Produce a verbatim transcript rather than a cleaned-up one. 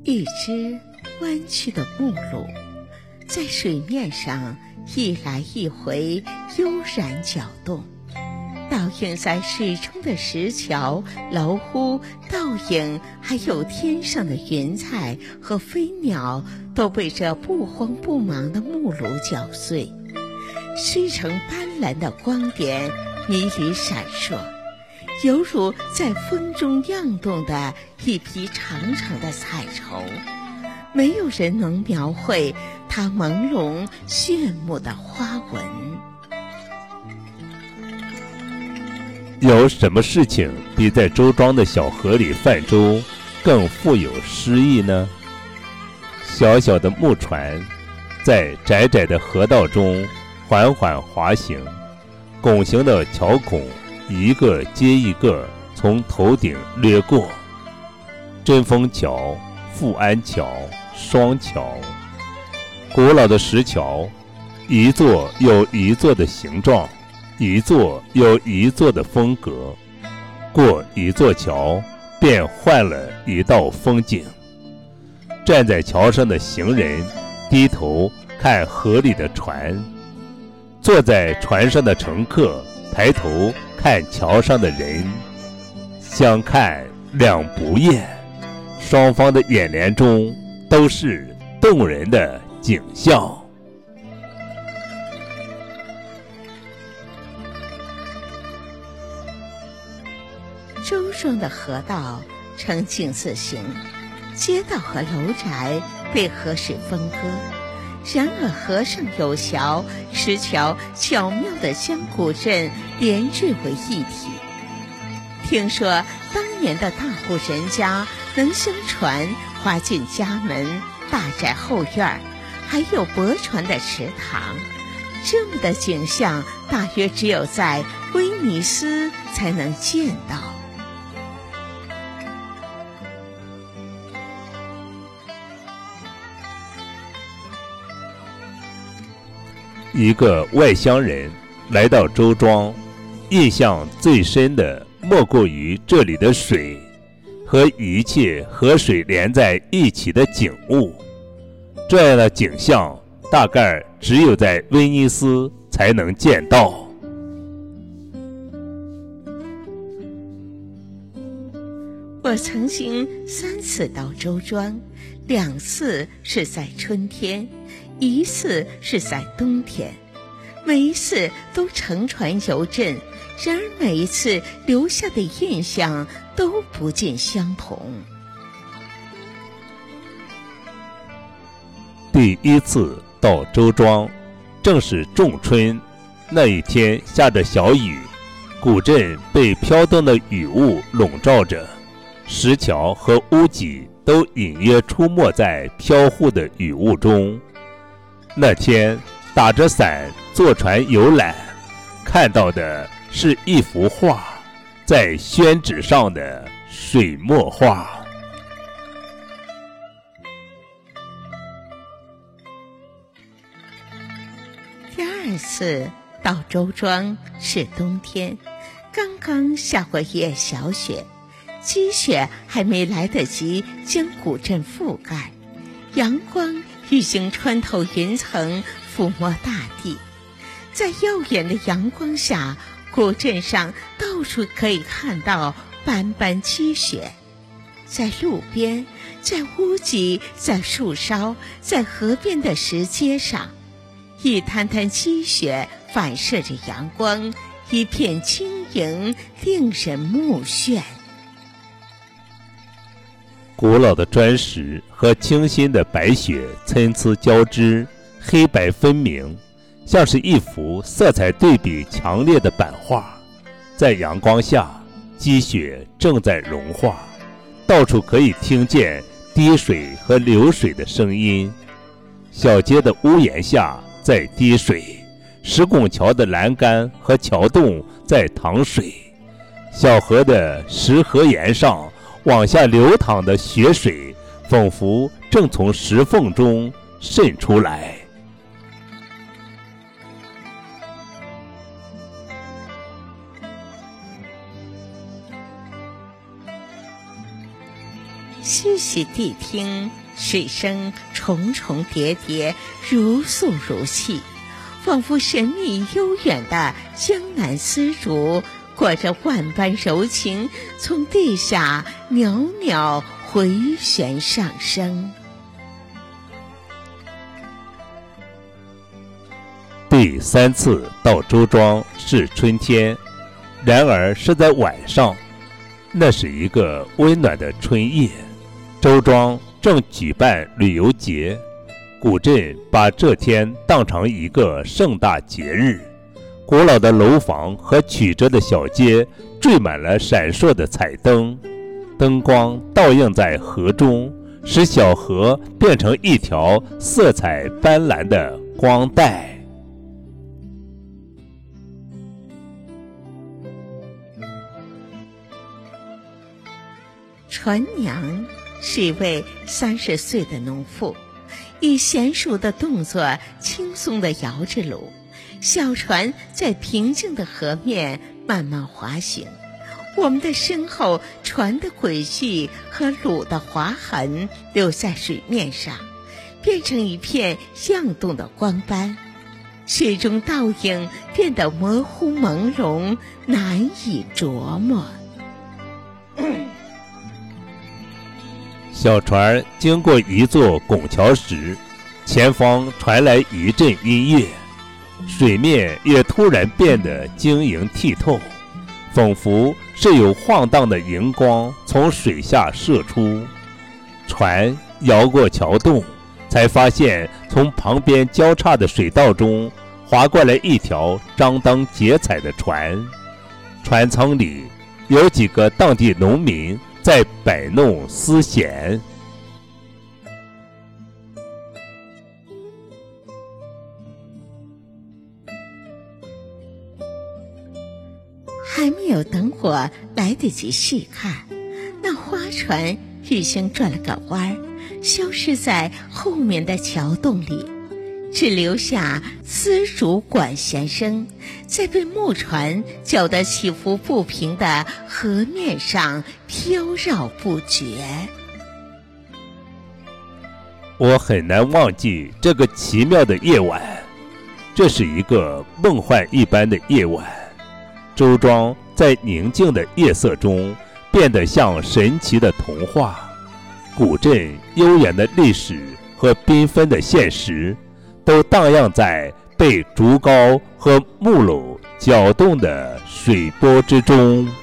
一只弯曲的木橹，在水面上一来一回悠然搅动，倒映在水中的石桥、楼屋、倒影，还有天上的云彩和飞鸟，都被这不慌不忙的木橹搅碎，碎成斑斓的光点，迷离闪烁，犹如在风中漾动的一匹长长的彩绸，没有人能描绘它朦胧炫目的花纹。 有什么事情比在周庄的小河里泛舟更富有诗意呢？小小的木船在窄窄的河道中缓缓滑行，拱形的桥孔一个接一个从头顶掠过，针锋桥、富安桥、双桥，古老的石桥，一座有一座的形状，一座有一座的风格，过一座桥便换了一道风景。站在桥上的行人低头看河里的船，坐在船上的乘客抬头看桥上的人，相看两不厌，双方的眼帘中都是动人的景象。 周庄的河道呈井字形，街道和楼宅被河水分割，然而河上有桥，石桥巧妙地将古镇连缀为一体。听说当年的大户人家能将船划进家门、大宅后院，还有泊船的池塘，这么的景象大约只有在威尼斯才能见到。 一个外乡人来到周庄，印象最深的莫过于这里的水和一切和水连在一起的景物。这样的景象大概只有在威尼斯才能见到。 我曾经三次到周庄，两次是在春天，一次是在冬天，每一次都乘船游镇，然而每一次留下的印象都不尽相同。 第一次到周庄正是仲春，那一天下着小雨，古镇被飘动的雨雾笼罩着，石桥和屋脊都隐约出没在飘忽的雨雾中。那天打着伞坐船游览，看到的是一幅画，在宣纸上的水墨画。 第二次到周庄是冬天，刚刚下过一夜小雪，积雪还没来得及将古镇覆盖，阳光已经穿透云层，抚摸大地。在耀眼的阳光下，古镇上到处可以看到斑斑积雪，在路边，在屋脊，在树梢，在河边的石阶上，一滩滩积雪反射着阳光，一片轻盈，令人目眩。 古老的砖石和清新的白雪参差交织，黑白分明，像是一幅色彩对比强烈的版画。在阳光下，积雪正在融化，到处可以听见滴水和流水的声音。小街的屋檐下在滴水，石拱桥的栏杆和桥洞在淌水，小河的石河沿上往下流淌的雪水，仿佛正从石缝中渗出来。 细细谛听， 水声重重叠叠，如诉如泣，仿佛神秘悠远的江南丝竹，裹着万般柔情，从地下袅袅回旋上升。 第三次到周庄是春天，然而是在晚上。那是一个温暖的春夜，周庄正举办旅游节，古镇把这天当成一个盛大节日。古老的楼房和曲折的小街缀满了闪烁的彩灯，灯光倒映在河中，使小河变成一条色彩斑斓的光带。 船娘是一位三十岁的农妇，以娴熟的动作轻松地摇着橹，小船在平静的河面慢慢滑行。我们的身后，船的轨迹和橹的划痕留在水面上，变成一片漾动的光斑，水中倒影变得模糊朦胧，难以琢磨。 小船经过一座拱桥时，前方传来一阵音乐，水面也突然变得晶莹剔透，仿佛是有晃荡的荧光从水下射出。船摇过桥洞，才发现从旁边交叉的水道中划过来一条张灯结彩的船，船舱里有几个当地农民在摆弄丝弦。 还没有等我来得及细看，那花船已经转了个弯，消失在后面的桥洞里，只留下丝竹管弦声在被木船搅得起伏不平的河面上飘绕不绝。 我很难忘记这个奇妙的夜晚，这是一个梦幻一般的夜晚。周庄在宁静的夜色中变得像神奇的童话，古镇悠远的历史和缤纷的现实都荡漾在被竹篙和木篓搅动的水波之中。